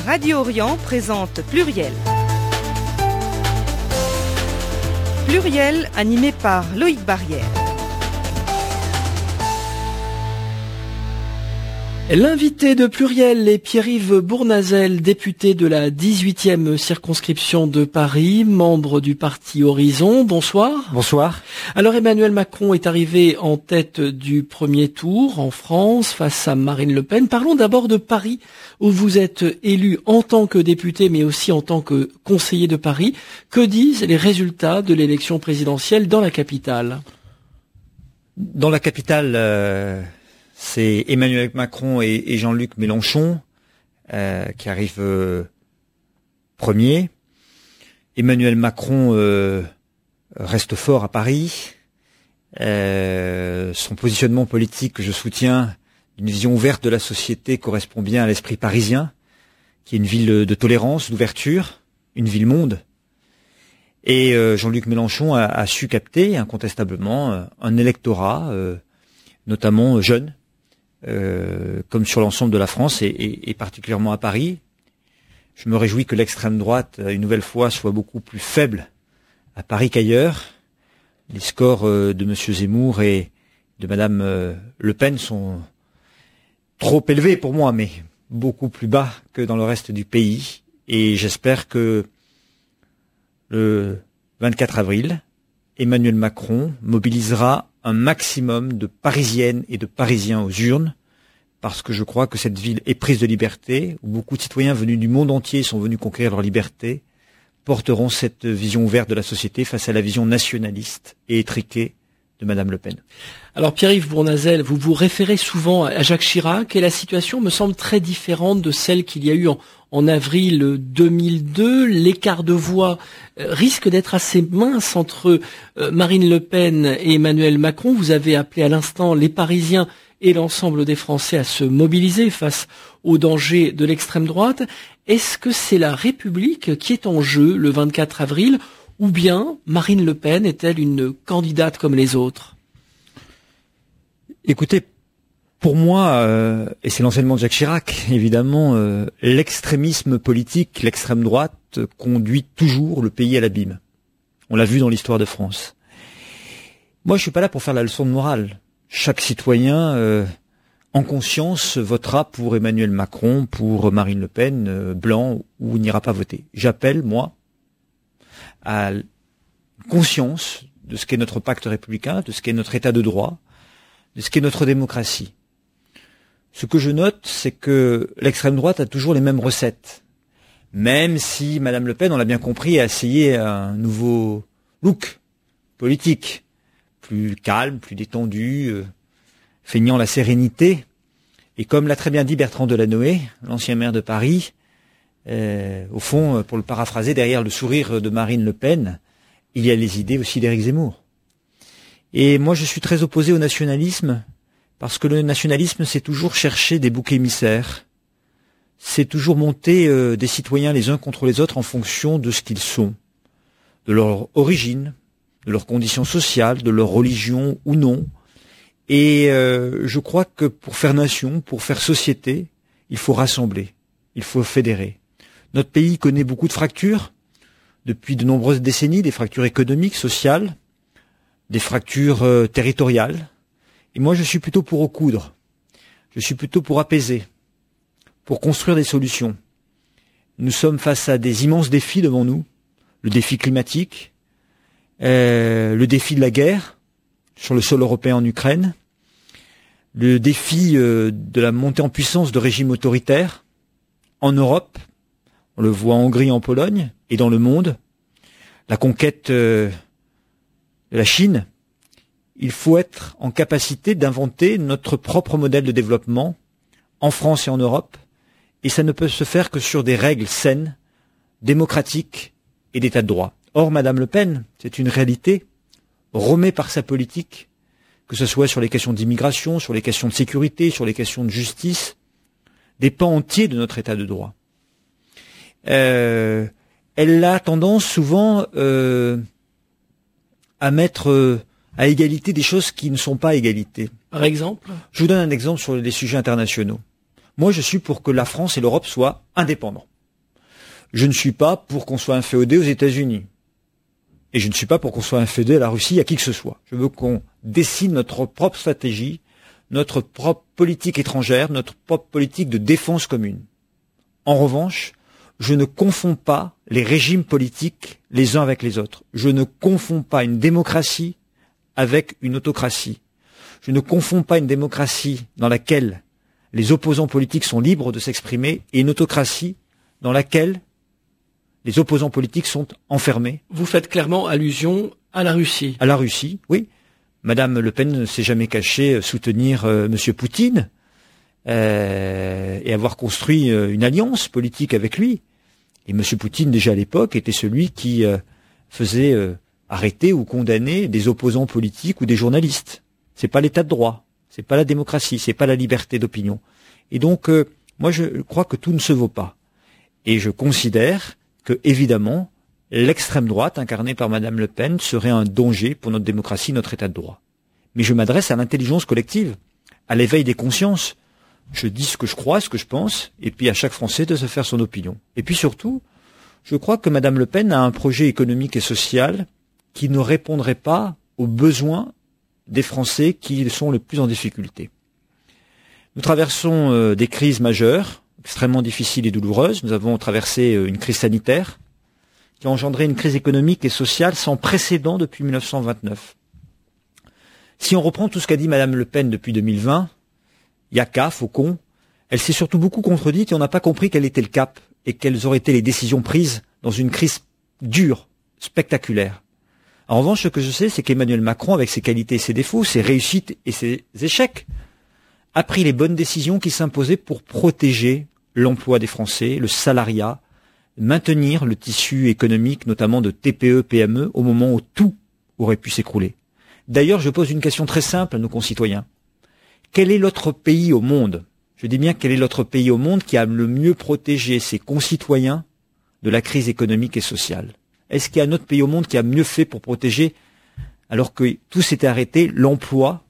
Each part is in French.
Radio Orient présente Pluriel. Pluriel animé par Loïc Barrière. L'invité de Pluriel est Pierre-Yves Bournazel, député de la 18e circonscription de Paris, membre du parti Horizon. Bonsoir. Bonsoir. Alors Emmanuel Macron est arrivé en tête du premier tour en France face à Marine Le Pen. Parlons d'abord de Paris, où vous êtes élu en tant que député mais aussi en tant que conseiller de Paris. Que disent les résultats de l'élection présidentielle dans la capitale ? Dans la capitale, c'est Emmanuel Macron et Jean-Luc Mélenchon qui arrivent premiers. Emmanuel Macron reste fort à Paris. Son positionnement politique que je soutiens, une vision ouverte de la société, correspond bien à l'esprit parisien, qui est une ville de tolérance, d'ouverture, une ville-monde. Et Jean-Luc Mélenchon a su capter incontestablement un électorat, notamment jeune, comme sur l'ensemble de la France et particulièrement à Paris. Je me réjouis que l'extrême droite, une nouvelle fois, soit beaucoup plus faible à Paris qu'ailleurs. Les scores de M. Zemmour et de Mme Le Pen sont trop élevés pour moi, mais beaucoup plus bas que dans le reste du pays. Et j'espère que le 24 avril, Emmanuel Macron mobilisera un maximum de Parisiennes et de Parisiens aux urnes, parce que je crois que cette ville est prise de liberté, où beaucoup de citoyens venus du monde entier sont venus conquérir leur liberté, porteront cette vision ouverte de la société face à la vision nationaliste et étriquée de Madame Le Pen. Alors Pierre-Yves Bournazel, vous vous référez souvent à Jacques Chirac, et la situation me semble très différente de celle qu'il y a eu en avril 2002. L'écart de voix risque d'être assez mince entre Marine Le Pen et Emmanuel Macron. Vous avez appelé à l'instant les Parisiens et l'ensemble des Français à se mobiliser face au danger de l'extrême droite. Est-ce que c'est la République qui est en jeu le 24 avril, ou bien Marine Le Pen est-elle une candidate comme les autres ? Écoutez, pour moi, et c'est l'enseignement de Jacques Chirac, évidemment, l'extrémisme politique, l'extrême droite, conduit toujours le pays à l'abîme. On l'a vu dans l'histoire de France. Moi, je suis pas là pour faire la leçon de morale. Chaque citoyen, en conscience, votera pour Emmanuel Macron, pour Marine Le Pen, blanc, ou n'ira pas voter. J'appelle, moi, à conscience de ce qu'est notre pacte républicain, de ce qu'est notre état de droit, de ce qu'est notre démocratie. Ce que je note, c'est que l'extrême droite a toujours les mêmes recettes. Même si Madame Le Pen, on l'a bien compris, a essayé un nouveau look politique, plus calme, plus détendu, feignant la sérénité. Et comme l'a très bien dit Bertrand Delanoë, l'ancien maire de Paris, au fond, pour le paraphraser, derrière le sourire de Marine Le Pen, il y a les idées aussi d'Éric Zemmour. Et moi, je suis très opposé au nationalisme, parce que le nationalisme, c'est toujours chercher des boucs émissaires. C'est toujours monter des citoyens les uns contre les autres en fonction de ce qu'ils sont, de leur origine, de leurs conditions sociales, de leur religion ou non. Et je crois que pour faire nation, pour faire société, il faut rassembler, il faut fédérer. Notre pays connaît beaucoup de fractures, depuis de nombreuses décennies, des fractures économiques, sociales, des fractures territoriales. Et moi, je suis plutôt pour recoudre. Je suis plutôt pour apaiser, pour construire des solutions. Nous sommes face à des immenses défis devant nous. Le défi climatique, le défi de la guerre sur le sol européen en Ukraine, le défi de la montée en puissance de régimes autoritaires en Europe, on le voit en Hongrie, en Pologne et dans le monde, la conquête de la Chine. Il faut être en capacité d'inventer notre propre modèle de développement en France et en Europe, et ça ne peut se faire que sur des règles saines, démocratiques et d'état de droit. Or, Madame Le Pen, c'est une réalité, remet par sa politique, que ce soit sur les questions d'immigration, sur les questions de sécurité, sur les questions de justice, des pans entiers de notre état de droit. Elle a tendance souvent à mettre à égalité des choses qui ne sont pas à égalité. Par exemple ? Je vous donne un exemple sur les sujets internationaux. Moi, je suis pour que la France et l'Europe soient indépendants. Je ne suis pas pour qu'on soit inféodé aux États-Unis. Et je ne suis pas pour qu'on soit inféodé à la Russie, à qui que ce soit. Je veux qu'on dessine notre propre stratégie, notre propre politique étrangère, notre propre politique de défense commune. En revanche, je ne confonds pas les régimes politiques les uns avec les autres. Je ne confonds pas une démocratie avec une autocratie. Je ne confonds pas une démocratie dans laquelle les opposants politiques sont libres de s'exprimer et une autocratie dans laquelle les opposants politiques sont enfermés. Vous faites clairement allusion à la Russie. À la Russie, oui. Madame Le Pen ne s'est jamais cachée soutenir Monsieur Poutine et avoir construit une alliance politique avec lui. Et Monsieur Poutine, déjà à l'époque, était celui qui faisait arrêter ou condamner des opposants politiques ou des journalistes. C'est pas l'état de droit, c'est pas la démocratie, c'est pas la liberté d'opinion. Et donc, moi, je crois que tout ne se vaut pas. Et je considère que, évidemment, l'extrême droite, incarnée par Madame Le Pen, serait un danger pour notre démocratie, notre état de droit. Mais je m'adresse à l'intelligence collective, à l'éveil des consciences. Je dis ce que je crois, ce que je pense, et puis à chaque Français de se faire son opinion. Et puis surtout, je crois que Madame Le Pen a un projet économique et social qui ne répondrait pas aux besoins des Français qui sont le plus en difficulté. Nous traversons des crises majeures, extrêmement difficiles et douloureuses. Nous avons traversé une crise sanitaire qui a engendré une crise économique et sociale sans précédent depuis 1929. Si on reprend tout ce qu'a dit Madame Le Pen depuis 2020, Yaka, Faucon, elle s'est surtout beaucoup contredite et on n'a pas compris quel était le cap et quelles auraient été les décisions prises dans une crise dure, spectaculaire. En revanche, ce que je sais, c'est qu'Emmanuel Macron, avec ses qualités et ses défauts, ses réussites et ses échecs, a pris les bonnes décisions qui s'imposaient pour protéger l'emploi des Français, le salariat, maintenir le tissu économique, notamment de TPE, PME, au moment où tout aurait pu s'écrouler. D'ailleurs, je pose une question très simple à nos concitoyens. Quel est l'autre pays au monde, je dis bien quel est l'autre pays au monde qui a le mieux protégé ses concitoyens de la crise économique et sociale? Est-ce qu'il y a un autre pays au monde qui a mieux fait pour protéger, alors que tout s'était arrêté, l'emploi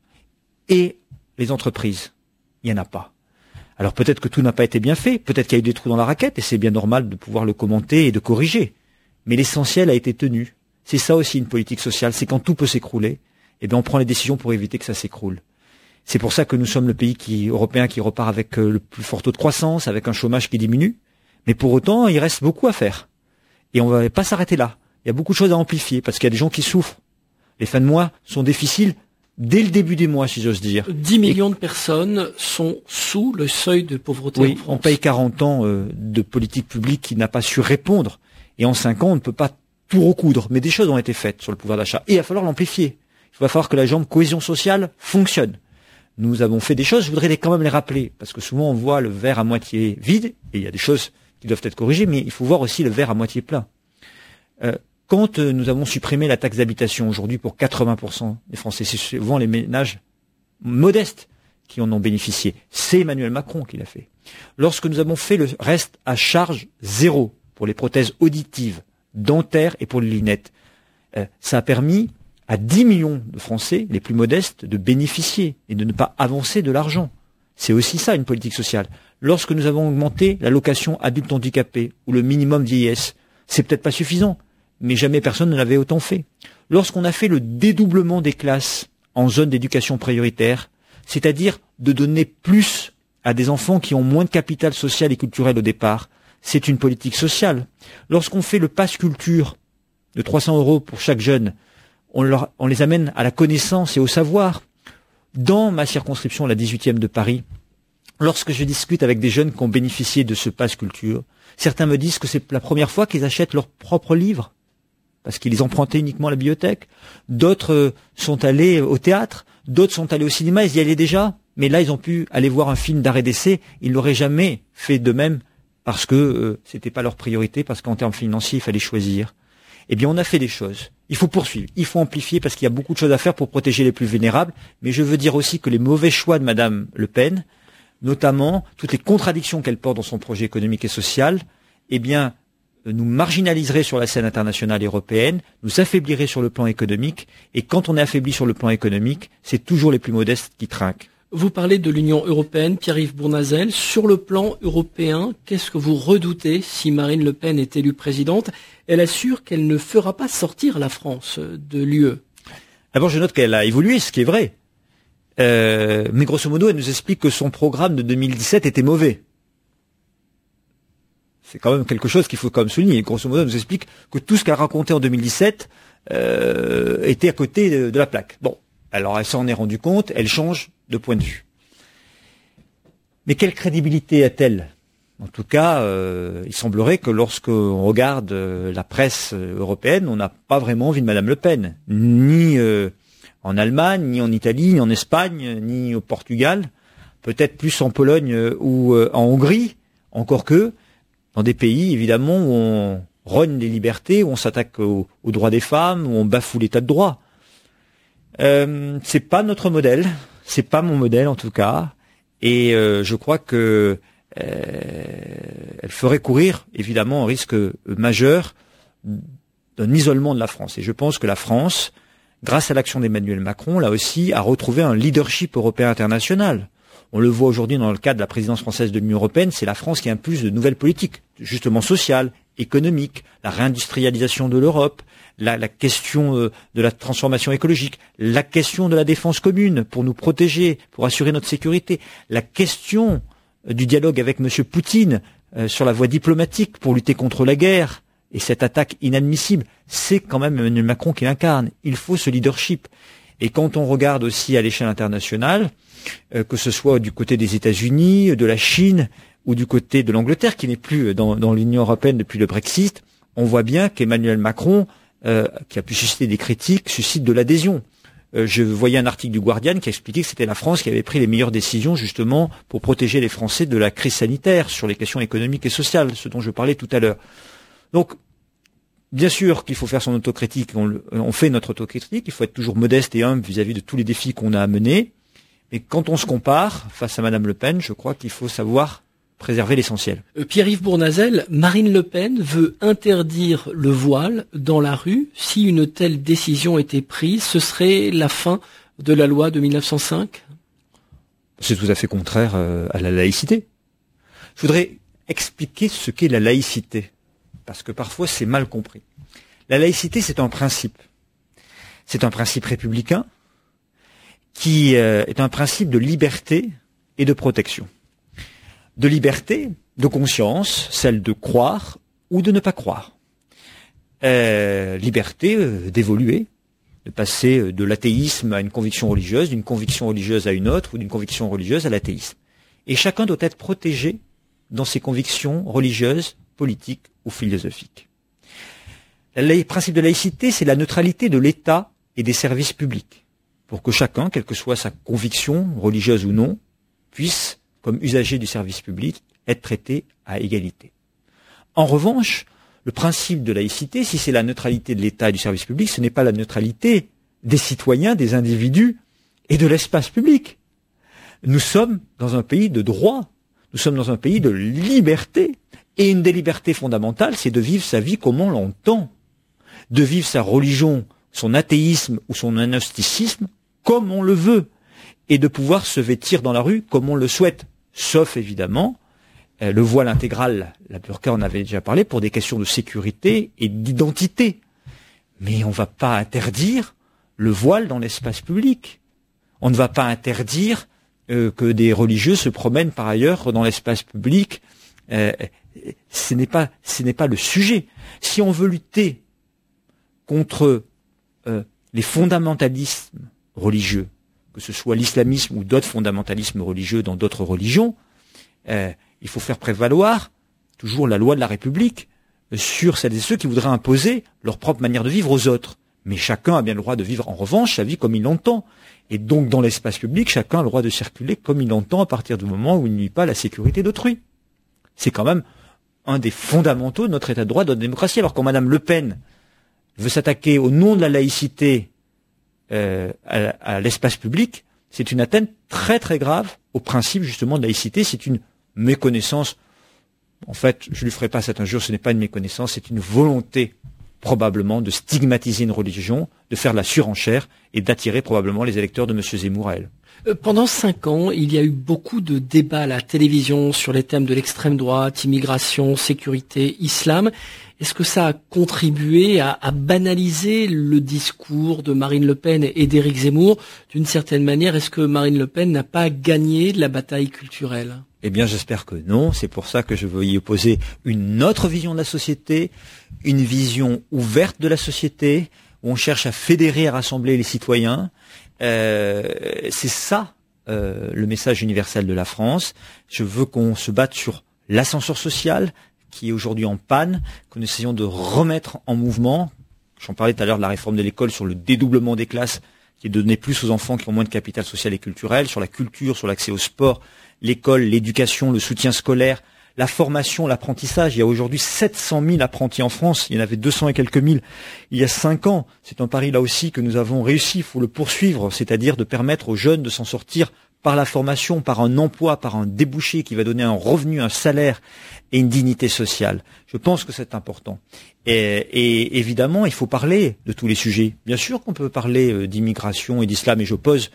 et les entreprises? Il n'y en a pas. Alors peut-être que tout n'a pas été bien fait, peut-être qu'il y a eu des trous dans la raquette, et c'est bien normal de pouvoir le commenter et de corriger. Mais l'essentiel a été tenu. C'est ça aussi une politique sociale, c'est quand tout peut s'écrouler, eh bien on prend les décisions pour éviter que ça s'écroule. C'est pour ça que nous sommes le pays européen qui repart avec le plus fort taux de croissance, avec un chômage qui diminue. Mais pour autant, il reste beaucoup à faire. Et on ne va pas s'arrêter là. Il y a beaucoup de choses à amplifier, parce qu'il y a des gens qui souffrent. Les fins de mois sont difficiles dès le début des mois, si j'ose dire. 10 millions de personnes sont sous le seuil de pauvreté en France. On paye 40 ans de politique publique qui n'a pas su répondre. Et en 5 ans, on ne peut pas tout recoudre. Mais des choses ont été faites sur le pouvoir d'achat. Et il va falloir l'amplifier. Il va falloir que la jambe cohésion sociale fonctionne. Nous avons fait des choses, je voudrais quand même les rappeler, parce que souvent on voit le verre à moitié vide, et il y a des choses qui doivent être corrigées, mais il faut voir aussi le verre à moitié plein. Quand nous avons supprimé la taxe d'habitation aujourd'hui pour 80% des Français, c'est souvent les ménages modestes qui en ont bénéficié. C'est Emmanuel Macron qui l'a fait. Lorsque nous avons fait le reste à charge zéro pour les prothèses auditives, dentaires et pour les lunettes, ça a permis à 10 millions de Français, les plus modestes, de bénéficier et de ne pas avancer de l'argent. C'est aussi ça, une politique sociale. Lorsque nous avons augmenté l'allocation adulte handicapé ou le minimum vieillesse, c'est peut-être pas suffisant, mais jamais personne ne l'avait autant fait. Lorsqu'on a fait le dédoublement des classes en zone d'éducation prioritaire, c'est-à-dire de donner plus à des enfants qui ont moins de capital social et culturel au départ, c'est une politique sociale. Lorsqu'on fait le pass culture de 300 € pour chaque jeune, on les amène à la connaissance et au savoir. Dans ma circonscription, la 18e de Paris, lorsque je discute avec des jeunes qui ont bénéficié de ce pass culture, certains me disent que c'est la première fois qu'ils achètent leurs propres livres, parce qu'ils les empruntaient uniquement à la bibliothèque. D'autres sont allés au théâtre, d'autres sont allés au cinéma, ils y allaient déjà, mais là ils ont pu aller voir un film d'arrêt d'essai, ils l'auraient jamais fait de même, parce que c'était pas leur priorité, parce qu'en termes financiers, il fallait choisir. Eh bien, on a fait des choses. Il faut poursuivre, il faut amplifier parce qu'il y a beaucoup de choses à faire pour protéger les plus vulnérables. Mais je veux dire aussi que les mauvais choix de Madame Le Pen, notamment toutes les contradictions qu'elle porte dans son projet économique et social, eh bien, nous marginaliseraient sur la scène internationale et européenne, nous affaibliraient sur le plan économique. Et quand on est affaibli sur le plan économique, c'est toujours les plus modestes qui trinquent. Vous parlez de l'Union européenne, Pierre-Yves Bournazel. Sur le plan européen, qu'est-ce que vous redoutez si Marine Le Pen est élue présidente? Elle assure qu'elle ne fera pas sortir la France de l'UE. D'abord, je note qu'elle a évolué, ce qui est vrai. Mais grosso modo, elle nous explique que son programme de 2017 était mauvais. C'est quand même quelque chose qu'il faut quand même souligner. Grosso modo, elle nous explique que tout ce qu'elle a raconté en 2017 était à côté de la plaque. Bon, alors elle s'en est rendue compte, elle change de point de vue. Mais quelle crédibilité a-t-elle? En tout cas, il semblerait que lorsqu'on regarde la presse européenne, on n'a pas vraiment envie de Madame Le Pen, ni en Allemagne, ni en Italie, ni en Espagne, ni au Portugal, peut-être plus en Pologne ou en Hongrie, encore que dans des pays évidemment où on rogne les libertés, où on s'attaque aux droits des femmes, où on bafoue l'état de droit. C'est pas notre modèle, c'est pas mon modèle en tout cas, et je crois que elle ferait courir évidemment un risque majeur d'un isolement de la France. Et je pense que la France, grâce à l'action d'Emmanuel Macron, là aussi, a retrouvé un leadership européen international. On le voit aujourd'hui dans le cadre de la présidence française de l'Union européenne, c'est la France qui impulse de nouvelles politiques, justement sociales, économiques, la réindustrialisation de l'Europe, la question de la transformation écologique, la question de la défense commune pour nous protéger, pour assurer notre sécurité, la question du dialogue avec M. Poutine sur la voie diplomatique pour lutter contre la guerre et cette attaque inadmissible. C'est quand même Emmanuel Macron qui l'incarne. Il faut ce leadership. Et quand on regarde aussi à l'échelle internationale, que ce soit du côté des États-Unis, de la Chine ou du côté de l'Angleterre, qui n'est plus dans l'Union européenne depuis le Brexit, on voit bien qu'Emmanuel Macron, qui a pu susciter des critiques, suscite de l'adhésion. Je voyais un article du Guardian qui expliquait que c'était la France qui avait pris les meilleures décisions justement pour protéger les Français de la crise sanitaire sur les questions économiques et sociales, ce dont je parlais tout à l'heure. Donc, bien sûr qu'il faut faire son autocritique, on fait notre autocritique, il faut être toujours modeste et humble vis-à-vis de tous les défis qu'on a à mener. Mais quand on se compare face à Madame Le Pen, je crois qu'il faut savoir préserver l'essentiel. Pierre-Yves Bournazel, Marine Le Pen veut interdire le voile dans la rue. Si une telle décision était prise, ce serait la fin de la loi de 1905 ? C'est tout à fait contraire à la laïcité. Je voudrais expliquer ce qu'est la laïcité, parce que parfois c'est mal compris. La laïcité, c'est un principe. C'est un principe républicain qui est un principe de liberté et de protection. De liberté, de conscience, celle de croire ou de ne pas croire. Liberté d'évoluer, de passer de l'athéisme à une conviction religieuse, d'une conviction religieuse à une autre, ou d'une conviction religieuse à l'athéisme. Et chacun doit être protégé dans ses convictions religieuses, politiques ou philosophiques. Le principe de laïcité, c'est la neutralité de l'État et des services publics, pour que chacun, quelle que soit sa conviction, religieuse ou non, puisse, comme usager du service public, être traité à égalité. En revanche, le principe de laïcité, si c'est la neutralité de l'État et du service public, ce n'est pas la neutralité des citoyens, des individus et de l'espace public. Nous sommes dans un pays de droit, nous sommes dans un pays de liberté, et une des libertés fondamentales, c'est de vivre sa vie comme on l'entend, de vivre sa religion, son athéisme ou son agnosticisme comme on le veut, et de pouvoir se vêtir dans la rue comme on le souhaite, sauf évidemment le voile intégral, la burqa, on avait déjà parlé, pour des questions de sécurité et d'identité. Mais on ne va pas interdire le voile dans l'espace public. On ne va pas interdire que des religieux se promènent par ailleurs dans l'espace public. Ce n'est pas le sujet. Si on veut lutter contre les fondamentalismes religieux, que ce soit l'islamisme ou d'autres fondamentalismes religieux dans d'autres religions, il faut faire prévaloir toujours la loi de la République sur celles et ceux qui voudraient imposer leur propre manière de vivre aux autres. Mais chacun a bien le droit de vivre en revanche sa vie comme il l'entend. Et donc dans l'espace public, chacun a le droit de circuler comme il l'entend à partir du moment où il ne nuit pas à la sécurité d'autrui. C'est quand même un des fondamentaux de notre état de droit, de notre démocratie. Alors quand Madame Le Pen veut s'attaquer au nom de la laïcité à l'espace public, c'est une atteinte très très grave au principe justement de laïcité. C'est une méconnaissance. En fait, je lui ferai pas cette injure, ce n'est pas une méconnaissance, c'est une volonté probablement de stigmatiser une religion, de faire de la surenchère et d'attirer probablement les électeurs de M. Zemmour à elle. Pendant 5 ans, il y a eu beaucoup de débats à la télévision sur les thèmes de l'extrême droite, immigration, sécurité, islam. Est-ce que ça a contribué à banaliser le discours de Marine Le Pen et d'Éric Zemmour? D'une certaine manière, est-ce que Marine Le Pen n'a pas gagné de la bataille culturelle? Eh bien, j'espère que non. C'est pour ça que je veux y opposer une autre vision de la société, une vision ouverte de la société, où on cherche à fédérer, à rassembler les citoyens. C'est ça le message universel de la France. Je veux qu'on se batte sur l'ascenseur social, qui est aujourd'hui en panne, que nous essayons de remettre en mouvement. J'en parlais tout à l'heure de la réforme de l'école, sur le dédoublement des classes, qui est de donner plus aux enfants qui ont moins de capital social et culturel, sur la culture, sur l'accès au sport, l'école, l'éducation, le soutien scolaire, la formation, l'apprentissage. Il y a aujourd'hui 700 000 apprentis en France. Il y en avait 200 et quelques mille il y a 5 ans. C'est un pari là aussi que nous avons réussi. Il faut le poursuivre, c'est-à-dire de permettre aux jeunes de s'en sortir par la formation, par un emploi, par un débouché qui va donner un revenu, un salaire et une dignité sociale. Je pense que c'est important. Et évidemment, il faut parler de tous les sujets. Bien sûr qu'on peut parler d'immigration et d'islam, et j'oppose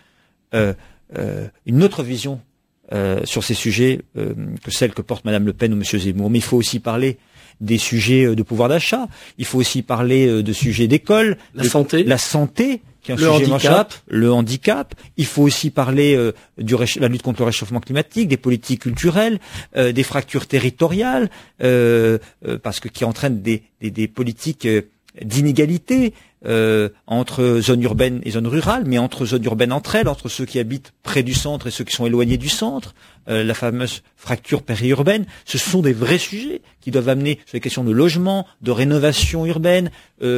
une autre vision sur ces sujets que celle que porte Madame Le Pen ou Monsieur Zemmour. Mais il faut aussi parler des sujets de pouvoir d'achat. Il faut aussi parler de sujets d'école, la santé, qui est un sujet majeur, le handicap. Il faut aussi parler de la lutte contre le réchauffement climatique, des politiques culturelles, des fractures territoriales, parce que qui entraînent des politiques d'inégalité entre zones urbaines et zones rurales, mais entre zones urbaines entre elles, entre ceux qui habitent près du centre et ceux qui sont éloignés du centre, la fameuse fracture périurbaine. Ce sont des vrais sujets qui doivent amener sur les questions de logement, de rénovation urbaine,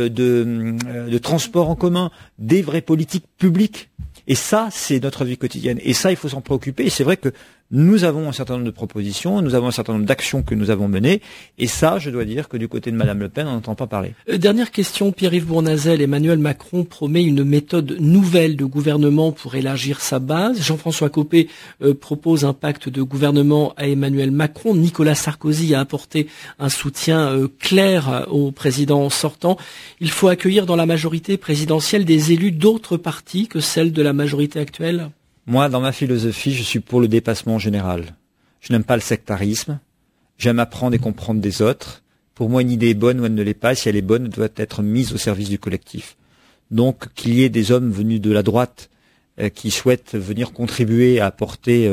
de transport en commun, des vraies politiques publiques. Et ça, c'est notre vie quotidienne. Et ça, il faut s'en préoccuper. Et c'est vrai que nous avons un certain nombre de propositions, nous avons un certain nombre d'actions que nous avons menées. Et ça, je dois dire que du côté de Madame Le Pen, on n'entend pas parler. Dernière question, Pierre-Yves Bournazel. Emmanuel Macron promet une méthode nouvelle de gouvernement pour élargir sa base. Jean-François Copé propose un pacte de gouvernement à Emmanuel Macron. Nicolas Sarkozy a apporté un soutien clair au président sortant. Il faut accueillir dans la majorité présidentielle des élus d'autres partis que celle de la majorité actuelle? Moi, dans ma philosophie, je suis pour le dépassement général. Je n'aime pas le sectarisme. J'aime apprendre et comprendre des autres. Pour moi, une idée est bonne ou elle ne l'est pas. Si elle est bonne, elle doit être mise au service du collectif. Donc, qu'il y ait des hommes venus de la droite qui souhaitent venir contribuer à apporter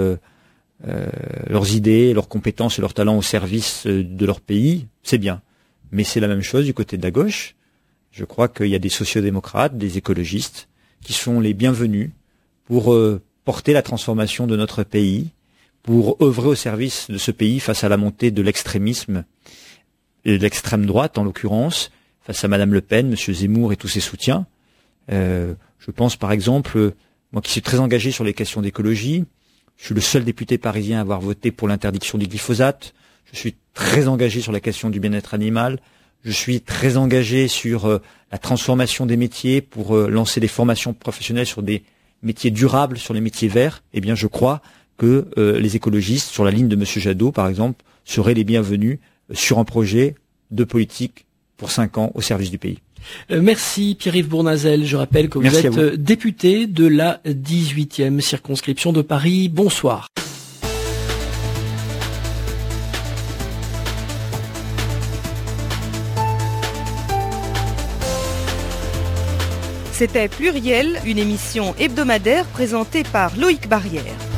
leurs idées, leurs compétences et leurs talents au service de leur pays, c'est bien. Mais c'est la même chose du côté de la gauche. Je crois qu'il y a des sociodémocrates, des écologistes, qui sont les bienvenus pour porter la transformation de notre pays, pour œuvrer au service de ce pays face à la montée de l'extrémisme et de l'extrême droite, en l'occurrence, face à Madame Le Pen, Monsieur Zemmour et tous ses soutiens. Je pense par exemple, moi qui suis très engagé sur les questions d'écologie, je suis le seul député parisien à avoir voté pour l'interdiction du glyphosate, je suis très engagé sur la question du bien-être animal, je suis très engagé sur la transformation des métiers pour lancer des formations professionnelles sur des métiers durables, sur les métiers verts. Eh bien, je crois que les écologistes, sur la ligne de Monsieur Jadot, par exemple, seraient les bienvenus sur un projet de politique pour 5 ans au service du pays. Merci Pierre-Yves Bournazel. Je rappelle que vous êtes député de la 18e circonscription de Paris. Bonsoir. C'était Pluriel, une émission hebdomadaire présentée par Loïc Barrière.